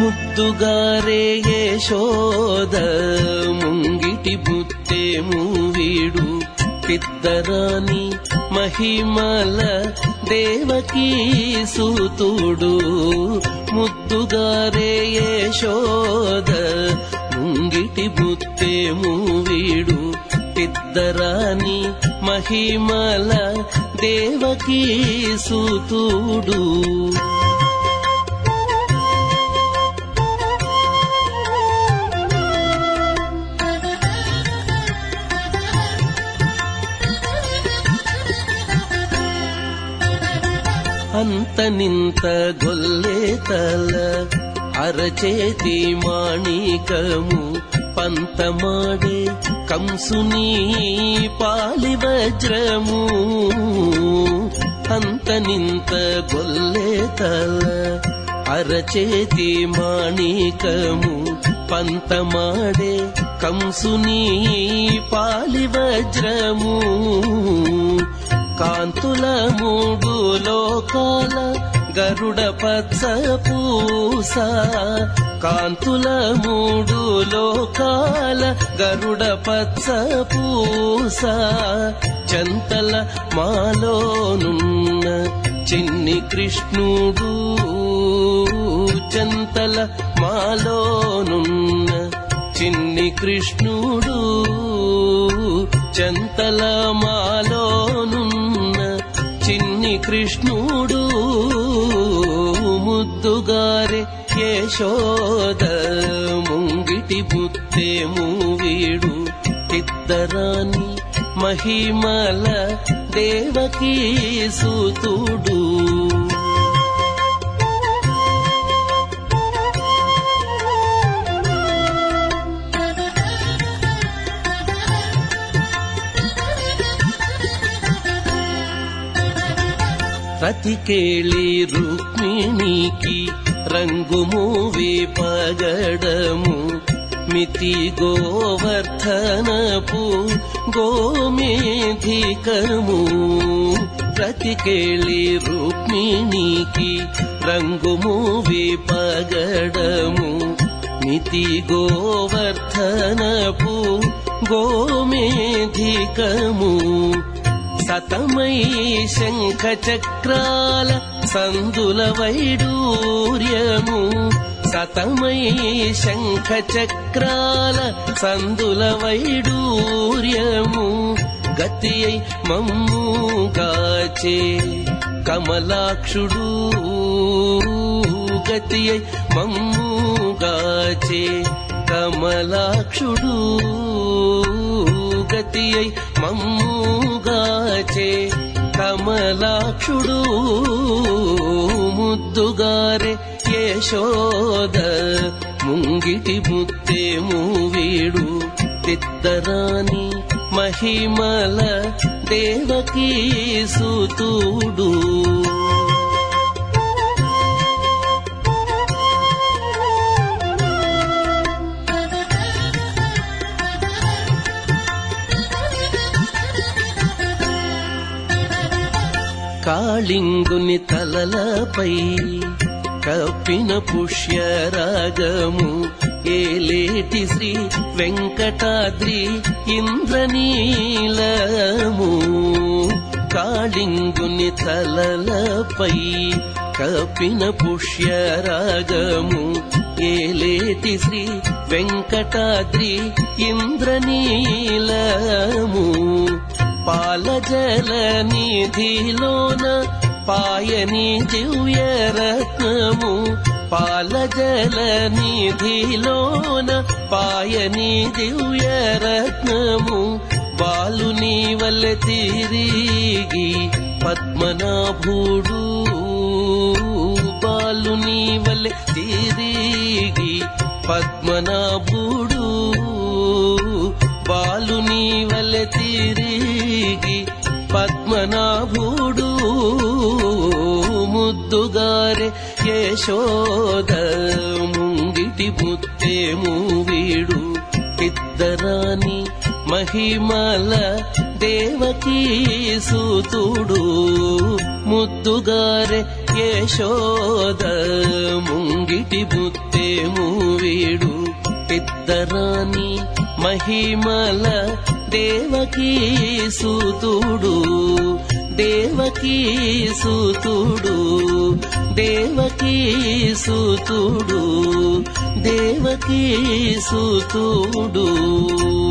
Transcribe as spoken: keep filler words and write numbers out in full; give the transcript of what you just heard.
ముద్దుగారే యశోద ముంగిటి బుత్తేము వీడు పిద్దరాని మహిమల దేవకీ సూతుడు. ముద్దుగారే యశోద ముంగిటి బుత్తేము వీడు పిద్దరాని మహిమల దేవకీ సూతుడు. అంత నింత గొల్లే తల అరచేతి మాణికము పంతమాడే కంసుని పాలి వజ్రము. అంత నింత గొల్లే తల అరచేతి మాణికము పంతమాడే కంసుని పాలి వజ్రము. కాంతుల మూడు లోకాల గరుడ పచ్చ పూస. కాంతుల మూడు లోకాల గరుడ పచ్చ పూస. చంతల మాలోనున్న చిన్ని కృష్ణుడు. చంతల మాలోనున్న చిన్ని కృష్ణుడు. చంతల మాలోనున్న చిన్ని కృష్ణుడు. ముద్దుగారే యశోద ముంగిటి బుత్తేము వీడు పిద్దరాని మహిమల దేవకీ సూతుడు. రతికేళి రుక్మిణికి రంగుమూవి పగడము. మితి గోవర్ధనపు గోమేధికము. రతికేళి రుక్మిణికి రంగుమూవి పగడము. మితి గోవర్ధనపు గోమేధికము. సతమై శంఖ చక్రాల సందుల వైడూర్యము. సతమై శంఖ చక్రాల సందుల వైడూర్యము. గతి అయి మమ్ముగాచే కమలాక్షుడు. గతి అయి మమ్ముగాచే కమలాక్షుడు. గతి అయి మమ్ముగాచే కమలాక్షుడు. ముద్దుగారే యశోద ముంగిటి బుత్తేము వీడు పిద్దరాని మహిమల దేవకీ సూతుడు. కాళింగుని తలలపై కప్పిన పుష్యరాగము. ఏలేటి శ్రీ వెంకటాద్రి ఇంద్రనీలము. కాళింగుని తలలపై కప్పిన పుష్యరాగము. ఏలేటి శ్రీ వెంకటాద్రి ఇంద్రనీలము. పాలజల నిధిలోన పాయని దివ్యరత్నము. పాలజల నిధిలోన పాయని దివ్యరత్నము. బాలుని వల్లె తిరిగి పద్మనాభుడు. బాలుని వల్లె తిరిగి పద్మనాభుడు. బాలుని వల్లె తిరిగి పద్మనాభుడు. ముద్దుగారే యశోద ముంగిటి బుత్తేము వీడు పిద్దరాని మహిమల దేవకీ సూతుడు ముద్దుగారే యశోద ముంగిటి ముత్తేము వీడు పెద్దరాని మహిమల దేవకీ సూతుడు దేవకీ సూతుడు దేవకీ సూతుడు దేవకీ సూతుడు